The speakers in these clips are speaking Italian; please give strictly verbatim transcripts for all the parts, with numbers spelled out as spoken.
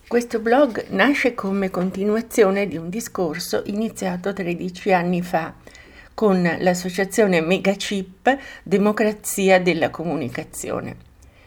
Questo blog nasce come continuazione di un discorso iniziato tredici anni fa con l'associazione Megacip Democrazia della Comunicazione.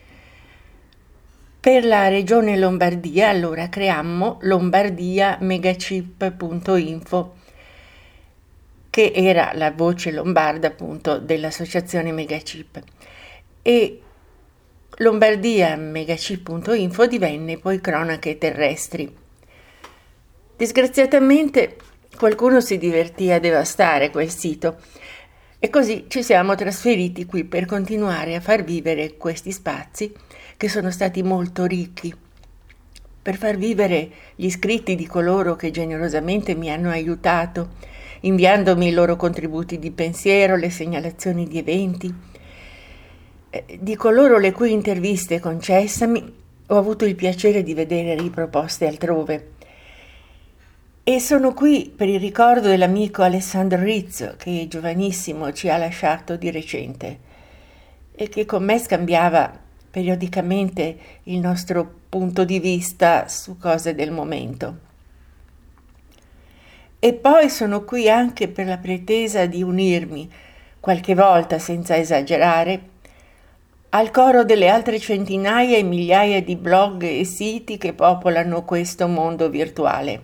Per la regione Lombardia allora creammo lombardia megacip punto info, che era la voce lombarda appunto dell'associazione Megacip, e lombardia megacip punto info divenne poi Cronache Terrestri. Disgraziatamente qualcuno si divertì a devastare quel sito e così ci siamo trasferiti qui per continuare a far vivere questi spazi che sono stati molto ricchi, per far vivere gli scritti di coloro che generosamente mi hanno aiutato, inviandomi i loro contributi di pensiero, le segnalazioni di eventi, di coloro le cui interviste concessami ho avuto il piacere di vedere riproposte altrove. E sono qui per il ricordo dell'amico Alessandro Rizzo, che giovanissimo ci ha lasciato di recente e che con me scambiava periodicamente il nostro punto di vista su cose del momento. E poi sono qui anche per la pretesa di unirmi, qualche volta senza esagerare, al coro delle altre centinaia e migliaia di blog e siti che popolano questo mondo virtuale.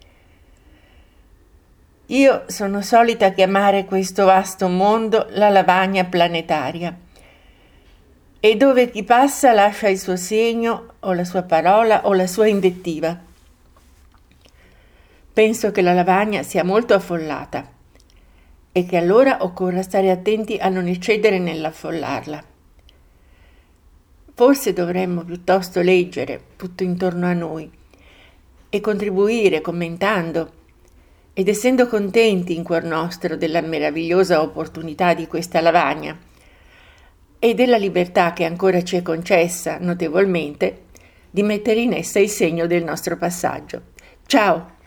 Io sono solita chiamare questo vasto mondo la lavagna planetaria, e dove chi passa lascia il suo segno o la sua parola o la sua invettiva. Penso che la lavagna sia molto affollata e che allora occorra stare attenti a non eccedere nell'affollarla. Forse dovremmo piuttosto leggere tutto intorno a noi e contribuire commentando ed essendo contenti in cuor nostro della meravigliosa opportunità di questa lavagna e della libertà che ancora ci è concessa notevolmente di mettere in essa il segno del nostro passaggio. Ciao!